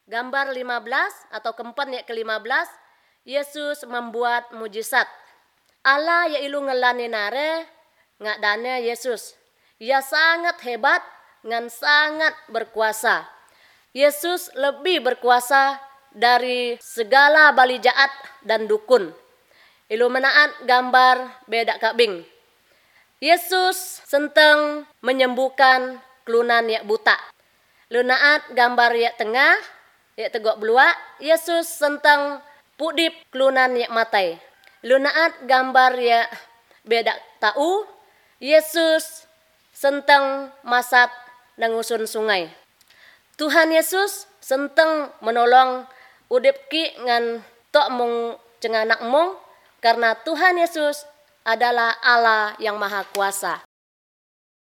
Gambar 15 atau keempat ayat ke-15, Yesus membuat mujizat. Allah ya ilu ngelani nare ngadane Yesus. Ia sangat hebat ngan sangat berkuasa. Yesus lebih berkuasa dari segala bali jaat dan dukun. Ilu menaat gambar bedak kabing. Yesus senteng menyembuhkan kelunan yak buta. Lunaat gambar yak tengah, yak tegok belua, Yesus senteng pudip kelunan yak matai. Lunaat gambar yak bedak tau, Yesus senteng masat nangusun sungai. Tuhan Yesus senteng menolong udip ki ngan tok mung cenganak mung, karena Tuhan Yesus adalah Allah yang Maha Kuasa.